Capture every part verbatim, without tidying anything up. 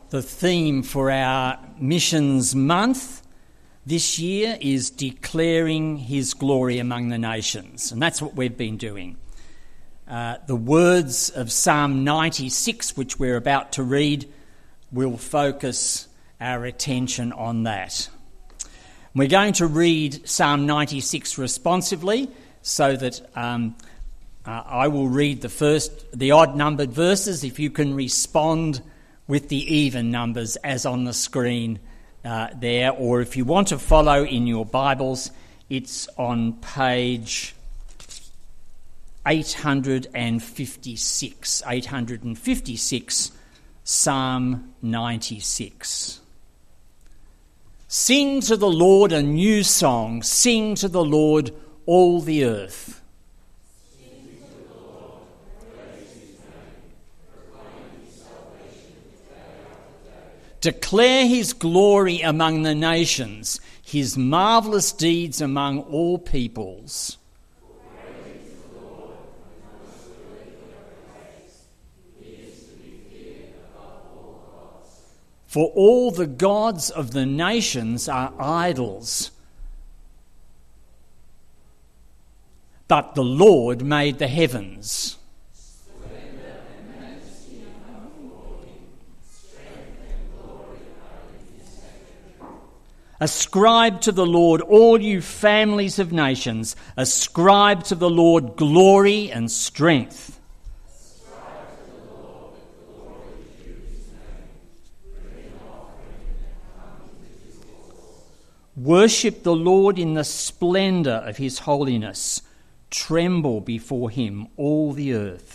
The theme for our missions month this year is declaring his glory among the nations, and that's what we've been doing. Uh, the words of Psalm ninety-six, which we're about to read, will focus our attention on that. We're going to read Psalm ninety-six responsively, so that um, uh, I will read the first, the odd-numbered verses. If you can respond with the even numbers as on the screen uh, there, or if you want to follow in your Bibles, it's on page eight hundred fifty-six, eight hundred fifty-six, Psalm ninety-six. Sing to the Lord a new song, sing to the Lord all the earth. Declare his glory among the nations, his marvellous deeds among all peoples. For all the gods of the nations are idols, but the Lord made the heavens. Ascribe to the Lord, all you families of nations. Ascribe to the Lord glory and strength. Ascribe to the Lord the glory due his name. Bring an offering and come into his courts. Worship the Lord in the splendour of his holiness. Tremble before him, all the earth.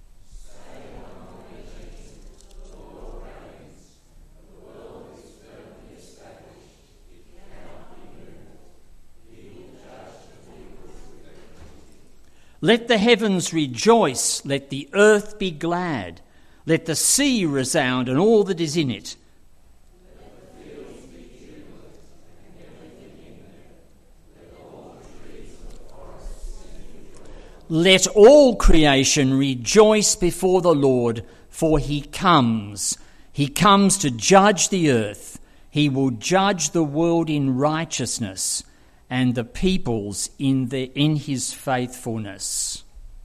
Let the heavens rejoice, let the earth be glad, let the sea resound and all that is in it. Let the fields be jubilant and everything in them. Let all the trees of the forest sing with joy. Let all creation rejoice before the Lord, for he comes. He comes to judge the earth. He will judge the world in righteousness, and the peoples in the in his faithfulness.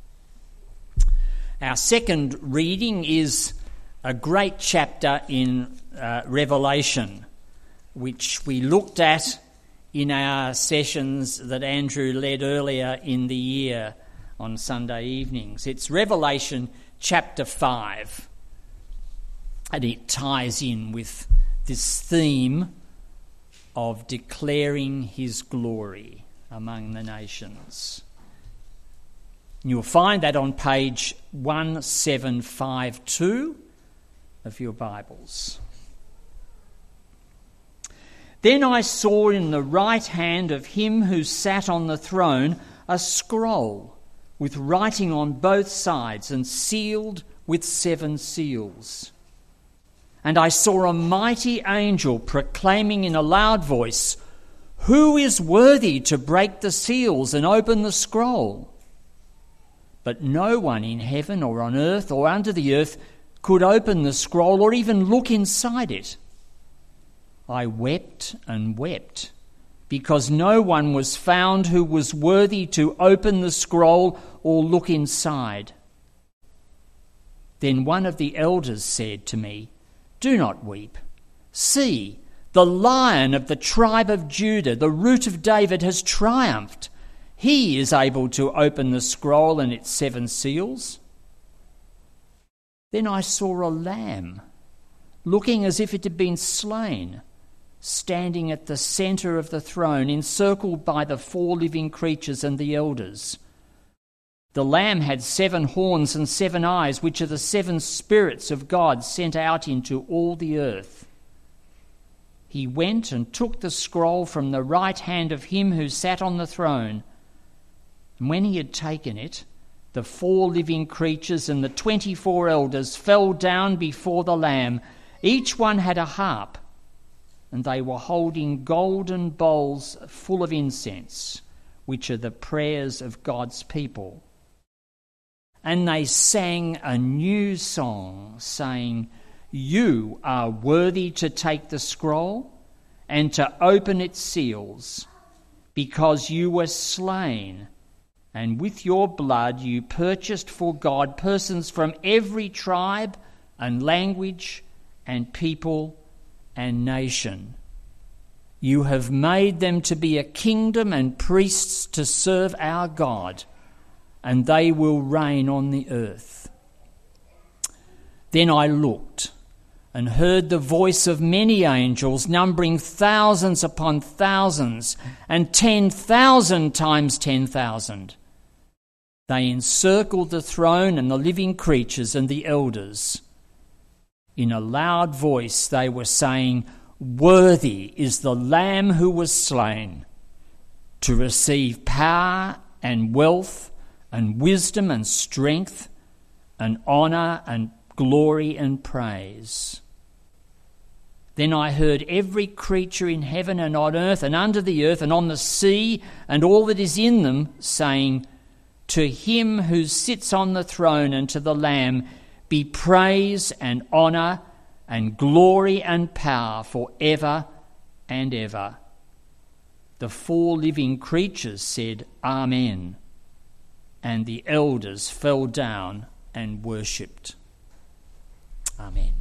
Our second reading is a great chapter in uh, Revelation, which we looked at in our sessions that Andrew led earlier in the year on Sunday evenings. It's Revelation chapter five, and it ties in with this theme of declaring his glory among the nations. You'll find that on page one seven five two of your Bibles. Then I saw in the right hand of him who sat on the throne a scroll with writing on both sides and sealed with seven seals. And I saw a mighty angel proclaiming in a loud voice, "Who is worthy to break the seals and open the scroll?" But no one in heaven or on earth or under the earth could open the scroll or even look inside it. I wept and wept because no one was found who was worthy to open the scroll or look inside. Then one of the elders said to me, "Do not weep. See, the Lion of the tribe of Judah, the Root of David, has triumphed. He is able to open the scroll and its seven seals." Then I saw a lamb, looking as if it had been slain, standing at the centre of the throne, encircled by the four living creatures and the elders. The Lamb had seven horns and seven eyes, which are the seven spirits of God sent out into all the earth. He went and took the scroll from the right hand of him who sat on the throne. And when he had taken it, the four living creatures and the twenty-four elders fell down before the Lamb. Each one had a harp, and they were holding golden bowls full of incense, which are the prayers of God's people. And they sang a new song, saying, You are worthy to take the scroll and to open its seals, because you were slain, and with your blood you purchased for God persons from every tribe and language and people and nation. You have made them to be a kingdom and priests to serve our God, and they will reign on the earth. Then I looked and heard the voice of many angels, numbering thousands upon thousands, and ten thousand times ten thousand. They encircled the throne and the living creatures and the elders. In a loud voice they were saying, "Worthy is the Lamb who was slain to receive power and wealth and wisdom and strength and honour and glory and praise." Then I heard every creature in heaven and on earth and under the earth and on the sea and all that is in them saying, "To him who sits on the throne and to the Lamb be praise and honour and glory and power for ever and ever." The four living creatures said, "Amen." And the elders fell down and worshipped. Amen.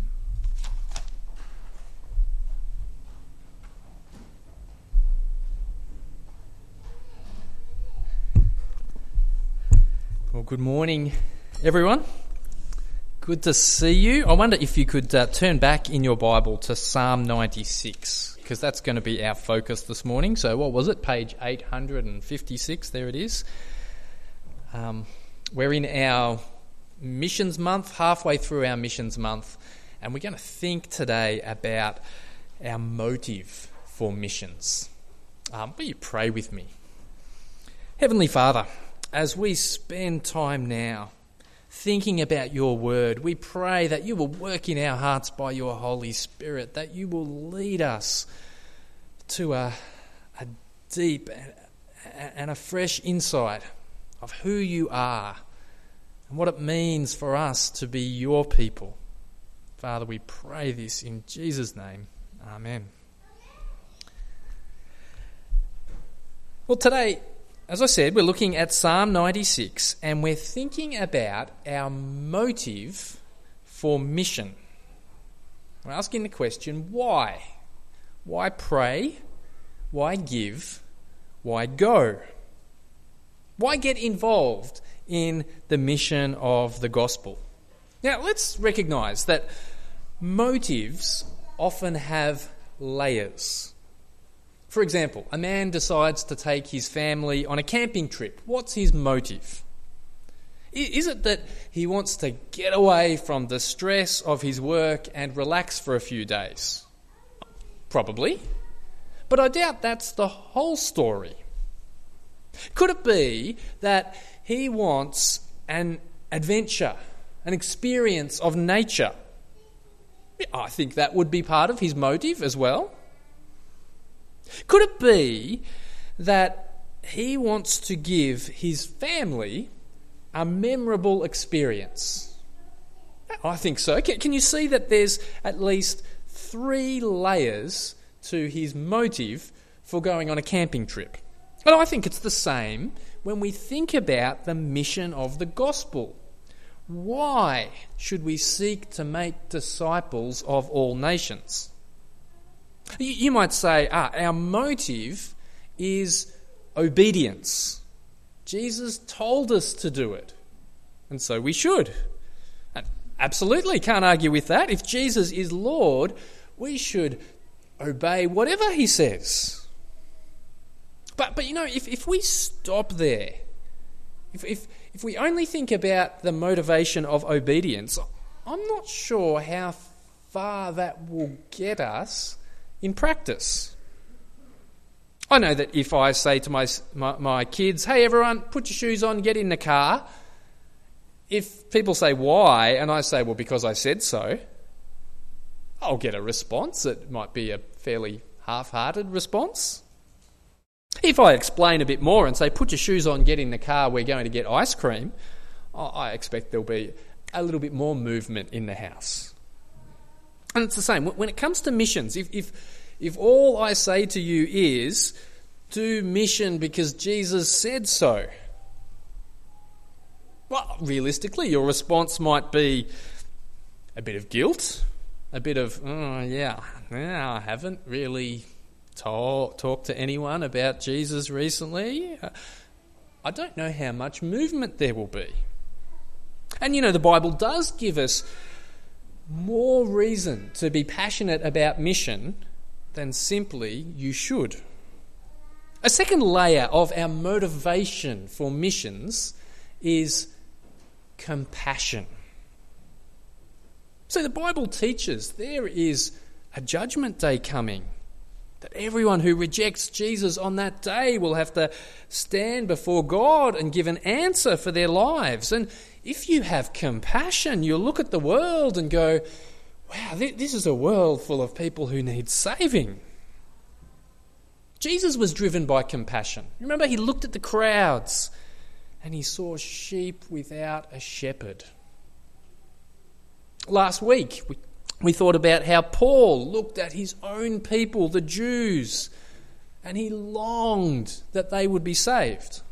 Well, good morning, everyone. Good to see you. I wonder if you could uh, turn back in your Bible to Psalm ninety-six, because that's going to be our focus this morning. So what was it? Page eight hundred fifty-six, there it is. Um, we're in our missions month, halfway through our missions month, and we're going to think today about our motive for missions. Um, will you pray with me? Heavenly Father, as we spend time now thinking about your word, we pray that you will work in our hearts by your Holy Spirit, that you will lead us to a, a deep and a fresh insight of who you are and what it means for us to be your people. Father, we pray this in Jesus' name. Amen. Well, today, as I said, we're looking at Psalm ninety-six, and we're thinking about our motive for mission. We're asking the question, why? Why pray? Why give? Why go? Why get involved in the mission of the gospel? Now, let's recognise that motives often have layers. For example, a man decides to take his family on a camping trip. What's his motive? Is it that he wants to get away from the stress of his work and relax for a few days? Probably. But I doubt that's the whole story. Could it be that he wants an adventure, an experience of nature? I think that would be part of his motive as well. Could it be that he wants to give his family a memorable experience? I think so. Can, can you see that there's at least three layers to his motive for going on a camping trip? And I think it's the same when we think about the mission of the gospel. Why should we seek to make disciples of all nations? You might say, ah, our motive is obedience. Jesus told us to do it, and so we should. And absolutely, can't argue with that. If Jesus is Lord, we should obey whatever he says. But, but you know, if, if we stop there, if, if, if we only think about the motivation of obedience, I'm not sure how far that will get us in practice. I know that if I say to my, my my kids, "Hey everyone, put your shoes on, get in the car," if people say why, and I say, "Well, because I said so," I'll get a response. It might be a fairly half-hearted response. If I explain a bit more and say, "Put your shoes on, get in the car, we're going to get ice cream," I expect there'll be a little bit more movement in the house. And it's the same. When it comes to missions, if, if, if all I say to you is, do mission because Jesus said so, well, realistically, your response might be a bit of guilt, a bit of, oh, yeah, yeah I haven't really talk, talked to anyone about Jesus recently. I don't know how much movement there will be. And, you know, the Bible does give us more reason to be passionate about mission than simply you should. A second layer of our motivation for missions is compassion. So the Bible teaches there is a judgment day coming, that everyone who rejects Jesus on that day will have to stand before God and give an answer for their lives. And if you have compassion, you'll look at the world and go, wow, this is a world full of people who need saving. Jesus was driven by compassion. Remember, he looked at the crowds and he saw sheep without a shepherd. Last week, we, we thought about how Paul looked at his own people, the Jews, and he longed that they would be saved.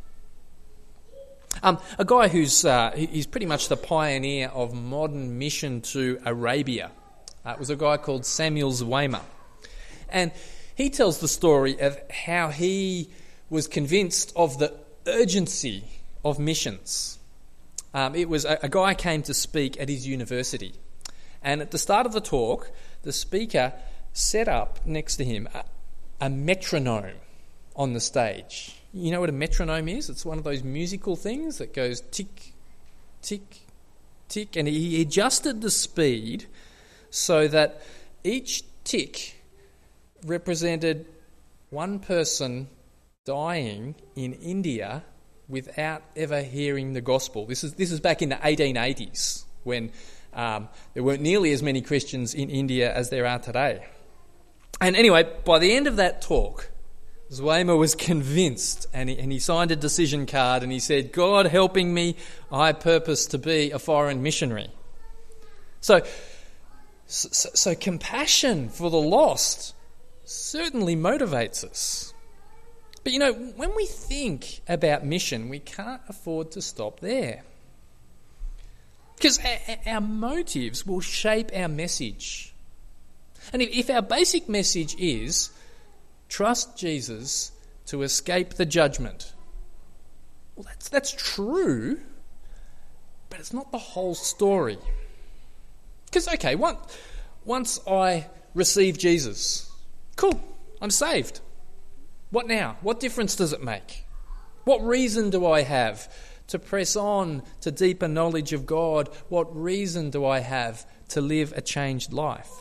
Um, a guy who's uh, he's pretty much the pioneer of modern mission to Arabia uh, was a guy called Samuel Zwemer. And he tells the story of how he was convinced of the urgency of missions. Um, it was a, a guy came to speak at his university, and at the start of the talk, the speaker set up next to him a, a metronome on the stage. You know what a metronome is? It's one of those musical things that goes tick, tick, tick, and he adjusted the speed so that each tick represented one person dying in India without ever hearing the gospel. This is this is back in the eighteen eighties when um, there weren't nearly as many Christians in India as there are today. And anyway, by the end of that talk, Zwemer was convinced, and he, and he signed a decision card and he said, God helping me, I purpose to be a foreign missionary. So, so, so compassion for the lost certainly motivates us. But you know, when we think about mission, we can't afford to stop there. Because our, our motives will shape our message. And if, if our basic message is, trust Jesus to escape the judgment, well, that's, that's true, but it's not the whole story. Because, okay, once, once I receive Jesus, cool, I'm saved. What now? What difference does it make? What reason do I have to press on to deeper knowledge of God? What reason do I have to live a changed life?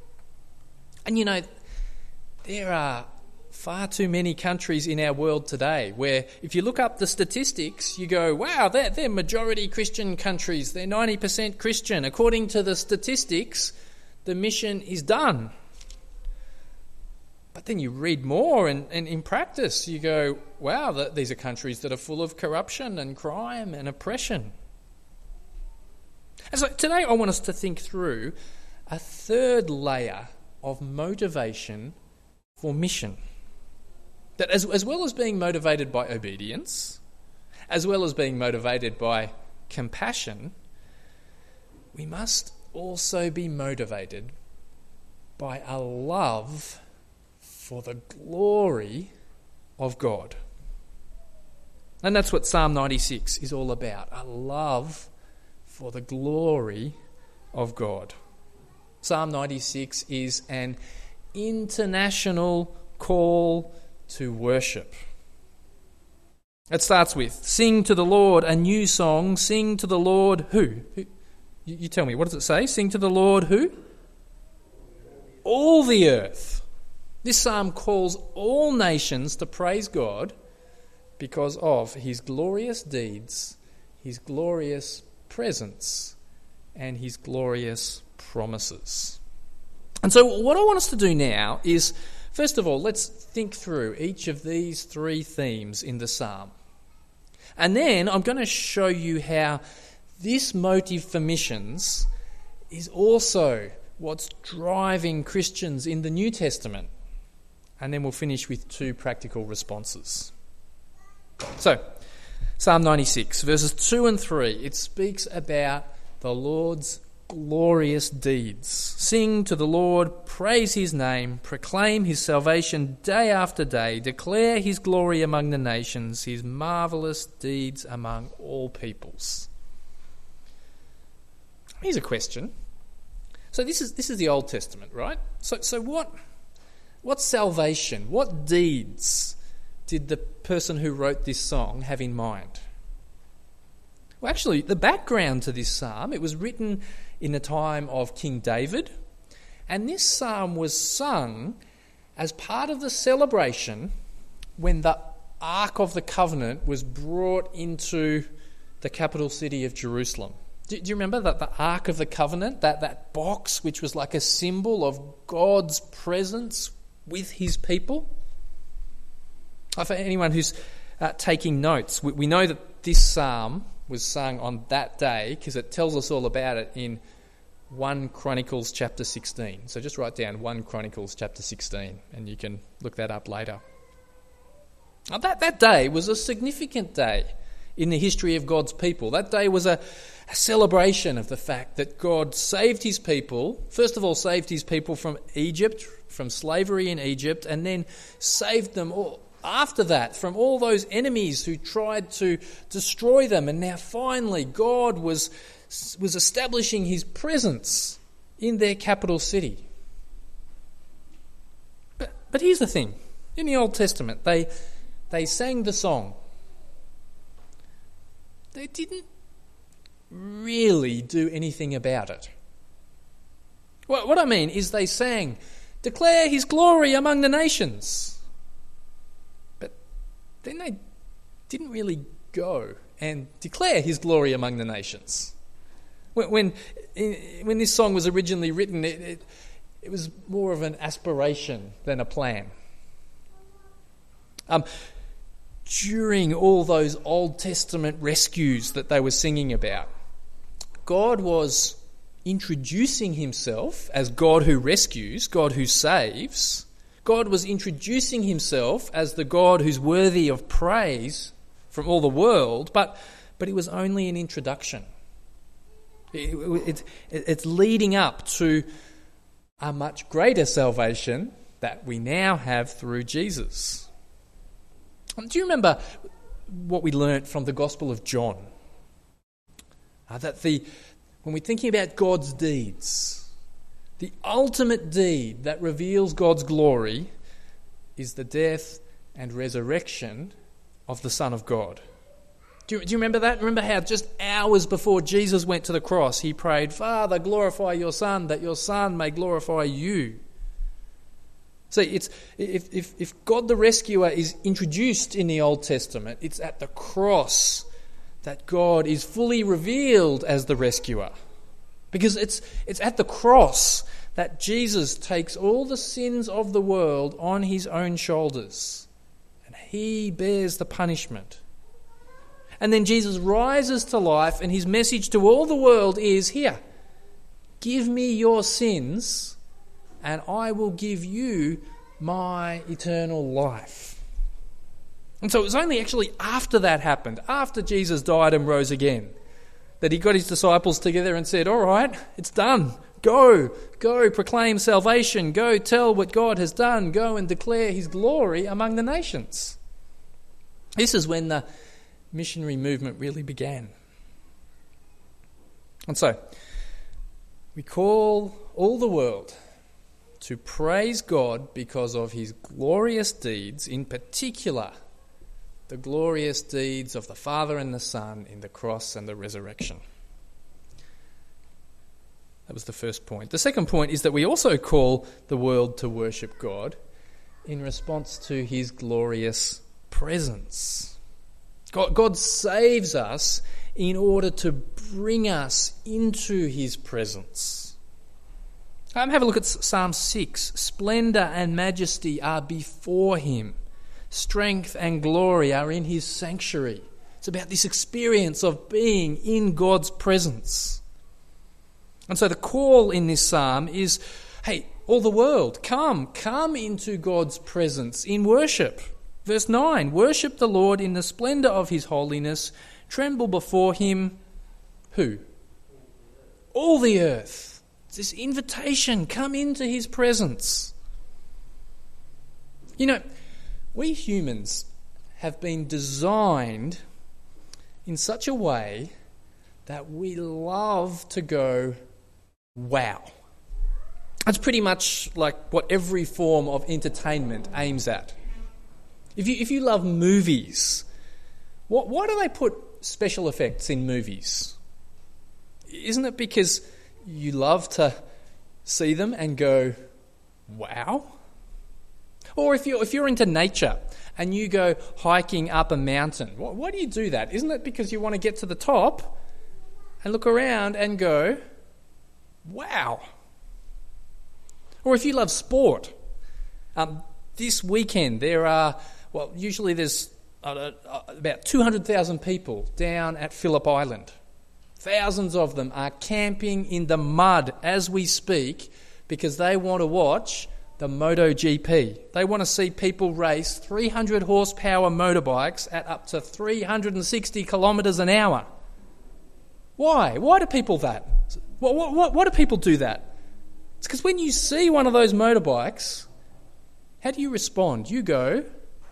And you know, there are far too many countries in our world today where if you look up the statistics, you go, wow, they're, they're majority Christian countries. They're ninety percent Christian. According to the statistics, the mission is done. But then you read more and, and in practice you go, wow, that these are countries that are full of corruption and crime and oppression. And so today I want us to think through a third layer of motivation for mission. That as, as well as being motivated by obedience, as well as being motivated by compassion, we must also be motivated by a love for the glory of God. And that's what Psalm ninety-six is all about, a love for the glory of God. Psalm ninety-six is an international call to worship. It starts with, sing to the Lord a new song, sing to the Lord who? who? You, you tell me, what does it say? Sing to the Lord who? All the earth. This psalm calls all nations to praise God because of his glorious deeds, his glorious presence, and his glorious promises. And so what I want us to do now is, first of all, let's think through each of these three themes in the psalm. And then I'm going to show you how this motive for missions is also what's driving Christians in the New Testament. And then we'll finish with two practical responses. So, Psalm ninety-six, verses two and three, it speaks about the Lord's glorious deeds. Sing to the Lord, praise his name, proclaim his salvation day after day, declare his glory among the nations, his marvellous deeds among all peoples. Here's a question. So this is this is the Old Testament, right? So so what what salvation, what deeds did the person who wrote this song have in mind? Well, actually, the background to this psalm, it was written in the time of King David, and this psalm was sung as part of the celebration when the Ark of the Covenant was brought into the capital city of Jerusalem. Do, do you remember that the Ark of the Covenant, that, that box which was like a symbol of God's presence with his people? For anyone who's uh, taking notes, we, we know that this psalm was sung on that day because it tells us all about it in First Chronicles chapter sixteen. So just write down First Chronicles chapter sixteen and you can look that up later. Now that, that day was a significant day in the history of God's people. That day was a, a celebration of the fact that God saved his people, first of all saved his people from Egypt, from slavery in Egypt, and then saved them all after that from all those enemies who tried to destroy them. And now finally God was, was establishing his presence in their capital city. But, but here's the thing. In the Old Testament, they, they sang the song. They didn't really do anything about it. What, what I mean is they sang, "Declare his glory among the nations." Then they didn't really go and declare his glory among the nations. When when, when this song was originally written, it, it, it was more of an aspiration than a plan. Um, during all those Old Testament rescues that they were singing about, God was introducing himself as God who rescues, God who saves. God was introducing himself as the God who's worthy of praise from all the world, but but it was only an introduction. It, it, it, it's leading up to a much greater salvation that we now have through Jesus. Do you remember what we learnt from the Gospel of John? Uh, that the when we're thinking about God's deeds, the ultimate deed that reveals God's glory is the death and resurrection of the Son of God. Do you, do you remember that? Remember how just hours before Jesus went to the cross, he prayed, "Father, glorify your Son, that your Son may glorify you." See, it's if, if, if God the Rescuer is introduced in the Old Testament, it's at the cross that God is fully revealed as the Rescuer. Because it's it's at the cross that Jesus takes all the sins of the world on his own shoulders. And he bears the punishment. And then Jesus rises to life, and his message to all the world is, "Here, give me your sins, and I will give you my eternal life." And so it was only actually after that happened, after Jesus died and rose again, that he got his disciples together and said, "All right, it's done. Go, go proclaim salvation. Go tell what God has done. Go and declare his glory among the nations." This is when the missionary movement really began. And so, we call all the world to praise God because of his glorious deeds, in particular the glorious deeds of the Father and the Son in the cross and the resurrection. That was the first point. The second point is that we also call the world to worship God in response to his glorious presence. God, God saves us in order to bring us into his presence. Um, have a look at Psalm six. "Splendour and majesty are before him. Strength and glory are in his sanctuary." It's about this experience of being in God's presence. And so the call in this psalm is, hey, all the world, come, come into God's presence in worship. Verse nine, worship the Lord in the splendour of his holiness, tremble before him, who? All the earth. It's this invitation, come into his presence. You know, we humans have been designed in such a way that we love to go, wow. That's pretty much like what every form of entertainment aims at. If you if you love movies, what, why do they put special effects in movies? Isn't it because you love to see them and go, wow? Or if you're, if you're into nature and you go hiking up a mountain, why, why do you do that? Isn't it because you want to get to the top and look around and go, wow? Or if you love sport, um, this weekend there are, well, usually there's uh, uh, about two hundred thousand people down at Phillip Island. Thousands of them are camping in the mud as we speak because they want to watch the MotoGP. They want to see people race three hundred horsepower motorbikes at up to three hundred sixty kilometres an hour. Why? Why do people that? What, what, what do people do that? It's because when you see one of those motorbikes, how do you respond? You go,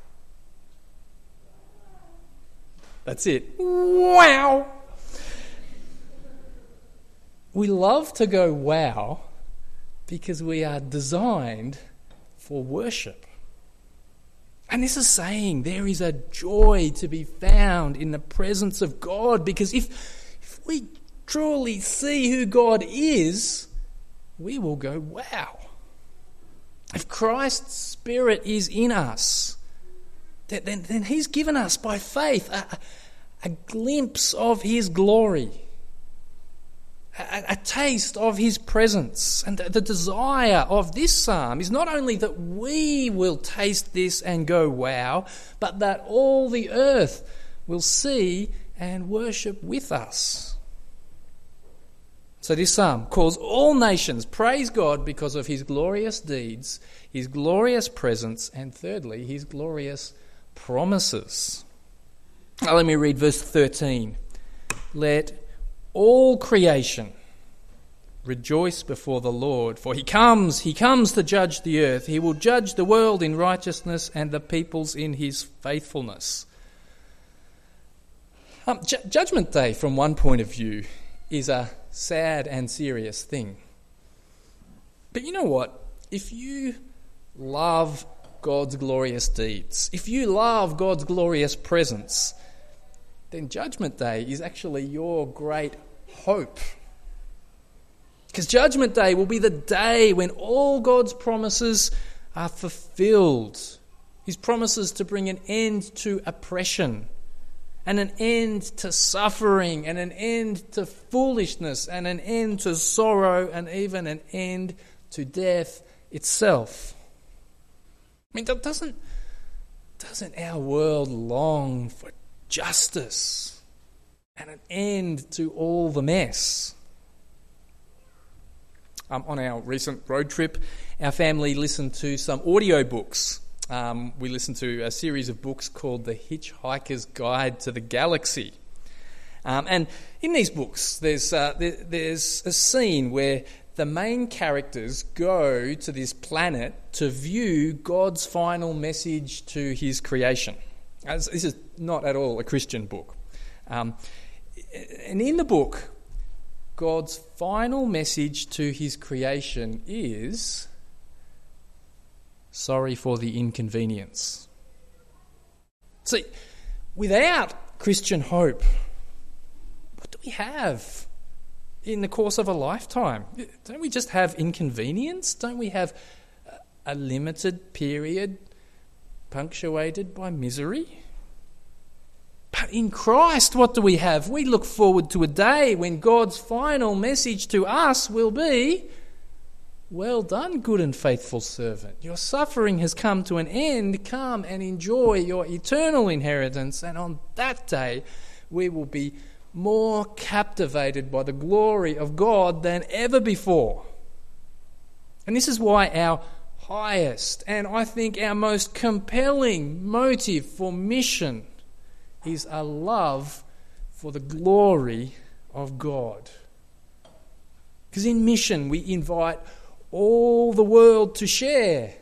that's it. Wow. We love to go wow because we are designed for worship. And this is saying there is a joy to be found in the presence of God, because if, if we truly see who God is, we will go, wow. If Christ's Spirit is in us, then, then he's given us by faith a, a glimpse of his glory, a, a taste of his presence. And the, the desire of this psalm is not only that we will taste this and go wow, but that all the earth will see and worship with us. So this psalm calls all nations, praise God because of his glorious deeds, his glorious presence, and thirdly, his glorious promises. Now let me read verse thirteen. Let all creation rejoice before the Lord, for he comes, he comes to judge the earth. He will judge the world in righteousness and the peoples in his faithfulness. Um, Ju- Judgment Day, from one point of view, is a sad and serious thing. But you know what? If you love God's glorious deeds, if you love God's glorious presence, then Judgment Day is actually your great hope. Because Judgment Day will be the day when all God's promises are fulfilled. His promises to bring an end to oppression, and an end to suffering, and an end to foolishness, and an end to sorrow, and even an end to death itself. I mean, doesn't, doesn't our world long for justice and an end to all the mess? Um, on our recent road trip, our family listened to some audiobooks. Um, we listened to a series of books called The Hitchhiker's Guide to the Galaxy. Um, and in these books, there's uh, there, there's a scene where the main characters go to this planet to view God's final message to his creation. As, this is not at all a Christian book. Um, and in the book, God's final message to his creation is, sorry for the inconvenience. See, without Christian hope, what do we have in the course of a lifetime? Don't we just have inconvenience? Don't we have a limited period punctuated by misery? But in Christ, what do we have? We look forward to a day when God's final message to us will be, well done, good and faithful servant. Your suffering has come to an end. Come and enjoy your eternal inheritance. And on that day, we will be more captivated by the glory of God than ever before. And this is why our highest and I think our most compelling motive for mission is a love for the glory of God. Because in mission we invite all the world to share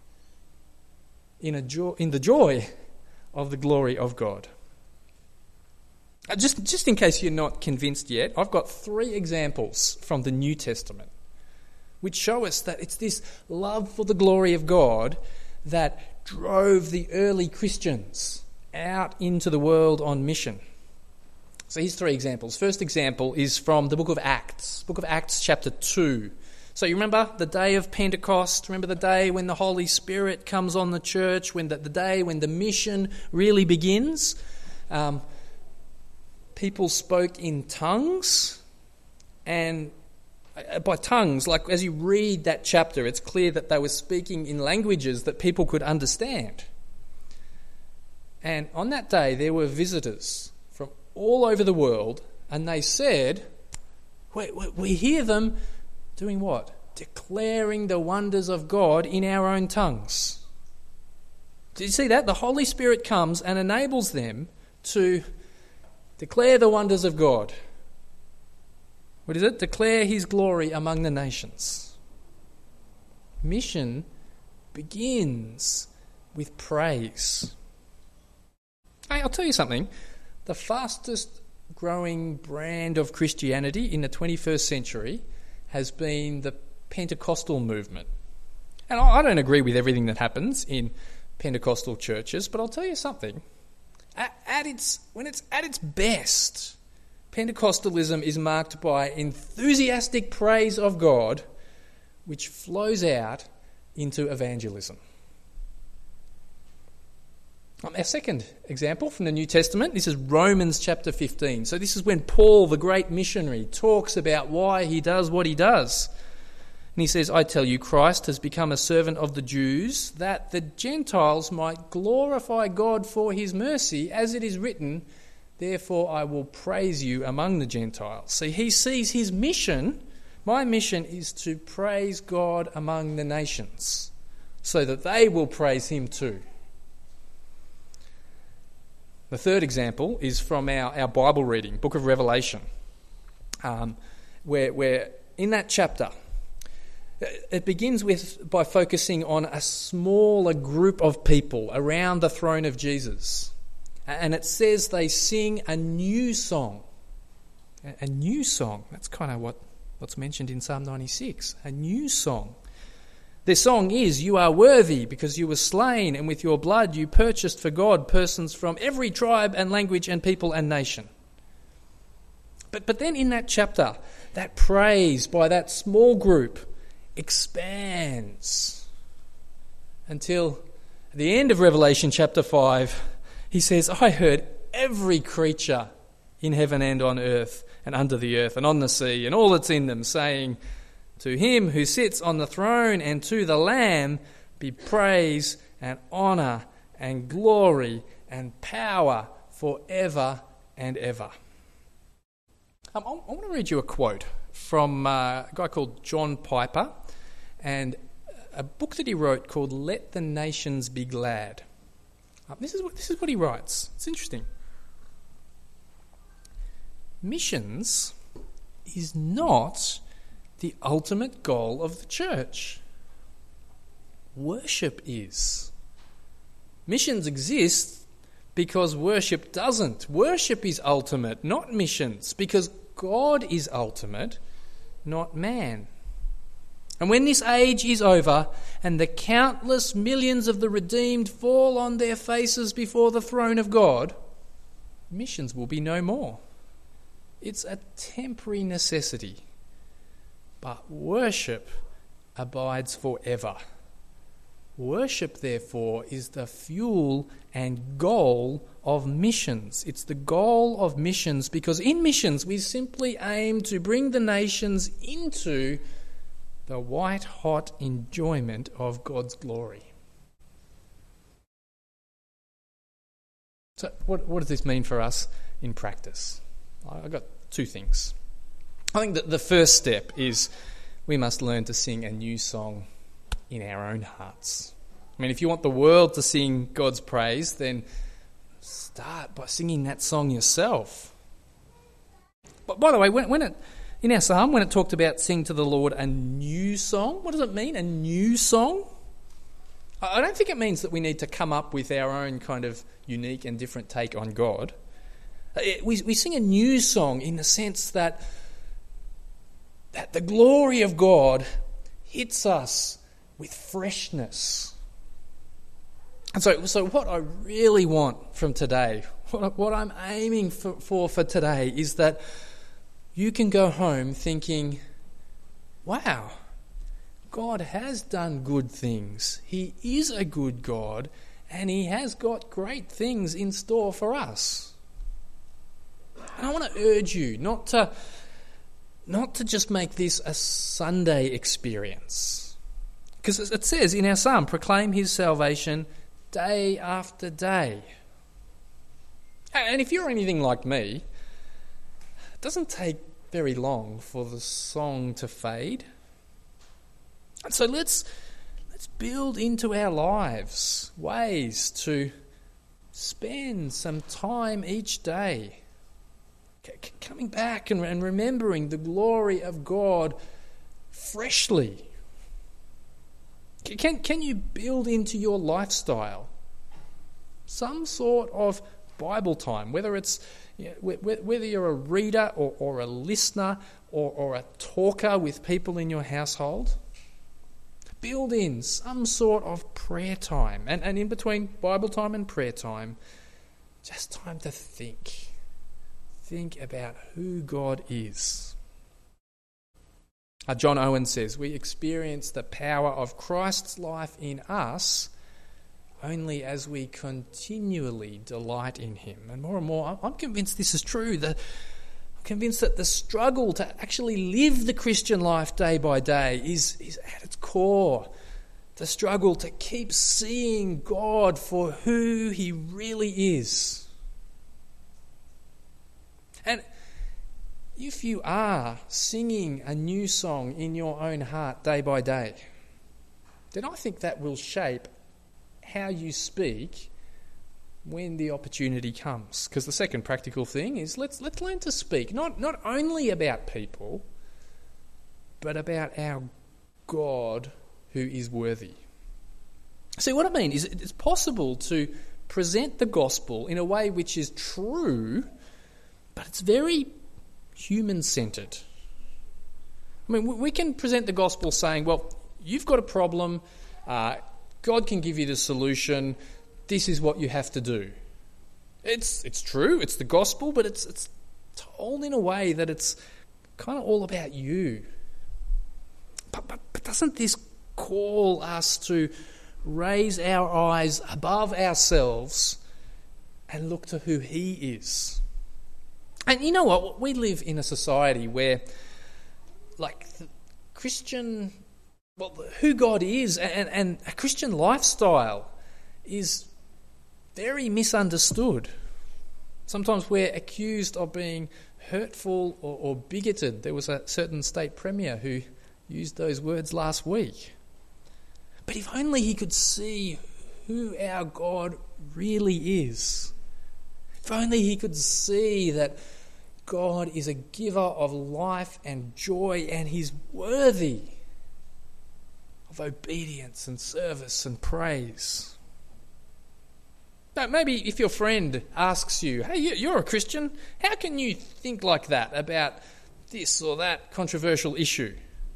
in, a jo- in the joy of the glory of God. Uh, just, just in case you're not convinced yet, I've got three examples from the New Testament which show us that it's this love for the glory of God that drove the early Christians out into the world on mission. So here's three examples. First example is from the book of Acts, book of Acts chapter two. So you remember the day of Pentecost, remember the day when the Holy Spirit comes on the church, when the, the day when the mission really begins. Um, people spoke in tongues, and by tongues, like as you read that chapter, it's clear that they were speaking in languages that people could understand. And on that day, there were visitors from all over the world, and they said, we, we, we hear them doing what? Declaring the wonders of God in our own tongues. Did you see that? The Holy Spirit comes and enables them to declare the wonders of God. What is it? Declare his glory among the nations. Mission begins with praise. Hey, I'll tell you something. The fastest growing brand of Christianity in the twenty-first century has been the Pentecostal movement. And I don't agree with everything that happens in Pentecostal churches, but I'll tell you something. At, at its, when it's at its best, Pentecostalism is marked by enthusiastic praise of God, which flows out into evangelism. Um, our second example from the New Testament, this is Romans chapter fifteen. So this is when Paul, the great missionary, talks about why he does what he does. And he says, I tell you, Christ has become a servant of the Jews, that the Gentiles might glorify God for his mercy, as it is written, therefore I will praise you among the Gentiles. See, he sees his mission, my mission is to praise God among the nations, so that they will praise him too. The third example is from our, our Bible reading, Book of Revelation, um, where, where in that chapter, it begins with by focusing on a smaller group of people around the throne of Jesus. And it says they sing a new song. A new song. That's kind of what, what's mentioned in Psalm ninety-six. A new song. Their song is, you are worthy because you were slain, and with your blood you purchased for God persons from every tribe and language and people and nation. But, but then in that chapter, that praise by that small group expands until at the end of Revelation chapter five, he says, I heard every creature in heaven and on earth and under the earth and on the sea and all that's in them saying, to him who sits on the throne and to the Lamb be praise and honour and glory and power forever and ever. Um, I, I want to read you a quote from uh, a guy called John Piper and a book that he wrote called Let the Nations Be Glad. Um, this is what, this is what he writes. It's interesting. Missions is not the ultimate goal of the church. Worship is. Missions exist because worship doesn't. Worship is ultimate, not missions, because God is ultimate, not man. And when this age is over and the countless millions of the redeemed fall on their faces before the throne of God, missions will be no more. It's a temporary necessity. But worship abides forever. Worship, therefore, is the fuel and goal of missions. It's the goal of missions because in missions we simply aim to bring the nations into the white-hot enjoyment of God's glory. So what, what does this mean for us in practice? I've got two things. I think that the first step is we must learn to sing a new song in our own hearts. I mean, if you want the world to sing God's praise, then start by singing that song yourself. But by the way, when, when it in our psalm, when it talked about sing to the Lord a new song, what does it mean, a new song? I don't think it means that we need to come up with our own kind of unique and different take on God. We, we sing a new song in the sense that, that the glory of God hits us with freshness. And so, so what I really want from today, what, what I'm aiming for, for for today is that you can go home thinking, wow, God has done good things. He is a good God, and He has got great things in store for us. And I want to urge you not to, not to just make this a Sunday experience. Because it says in our psalm, proclaim His salvation day after day. And if you're anything like me, it doesn't take very long for the song to fade. And so let's let's build into our lives ways to spend some time each day c- coming back and, and remembering the glory of God freshly. Can, can you build into your lifestyle some sort of Bible time, whether it's you know, whether you're a reader or, or a listener or, or a talker with people in your household? Build in some sort of prayer time, and, and in between Bible time and prayer time, just time to think. Think about who God is. Uh, John Owen says, we experience the power of Christ's life in us only as we continually delight in Him. And more and more, I'm convinced this is true. The, I'm convinced that the struggle to actually live the Christian life day by day is, is at its core. The struggle to keep seeing God for who He really is. And if you are singing a new song in your own heart day by day, then I think that will shape how you speak when the opportunity comes. Because the second practical thing is let's let's learn to speak not not only about people, but about our God who is worthy. See, what I mean is it's possible to present the gospel in a way which is true, but it's very human-centred. I mean, we can present the gospel saying, well, you've got a problem, uh, God can give you the solution, this is what you have to do. It's it's true, it's the gospel, but it's it's told in a way that it's kind of all about you. But, but, but doesn't this call us to raise our eyes above ourselves and look to who He is? And you know what? We live in a society where, like, Christian, well, who God is and, and a Christian lifestyle is very misunderstood. Sometimes we're accused of being hurtful or, or bigoted. There was a certain state premier who used those words last week. But if only he could see who our God really is. If only he could see that God is a giver of life and joy, and He's worthy of obedience and service and praise. Now, maybe if your friend asks you, hey, you're a Christian, how can you think like that about this or that controversial issue?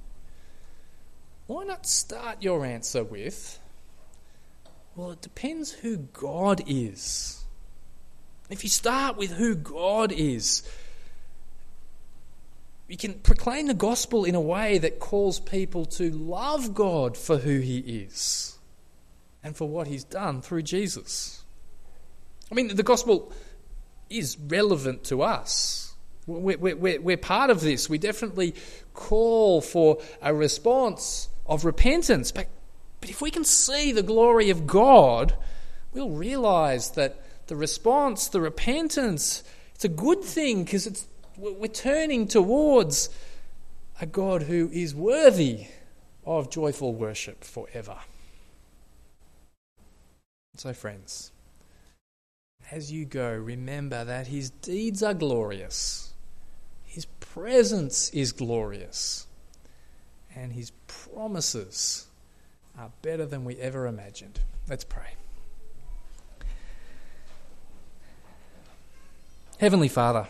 Why not start your answer with, well, it depends who God is. If you start with who God is, you can proclaim the gospel in a way that calls people to love God for who He is and for what He's done through Jesus. I mean, the gospel is relevant to us. We're, we're, we're part of this. We definitely call for a response of repentance. But, but if we can see the glory of God, we'll realise that the response, the repentance, it's a good thing because it's We're turning towards a God who is worthy of joyful worship forever. So friends, as you go, remember that his deeds are glorious, his presence is glorious, and his promises are better than we ever imagined. Let's pray. Heavenly Father,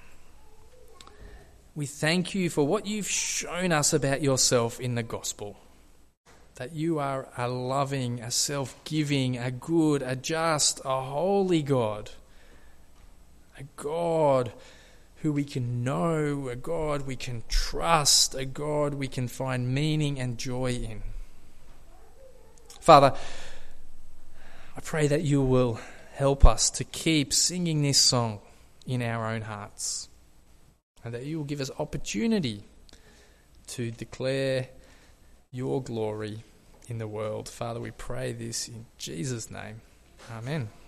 we thank you for what you've shown us about yourself in the gospel. That you are a loving, a self-giving, a good, a just, a holy God. A God who we can know, a God we can trust, a God we can find meaning and joy in. Father, I pray that you will help us to keep singing this song in our own hearts, and that you will give us opportunity to declare your glory in the world. Father, we pray this in Jesus' name. Amen.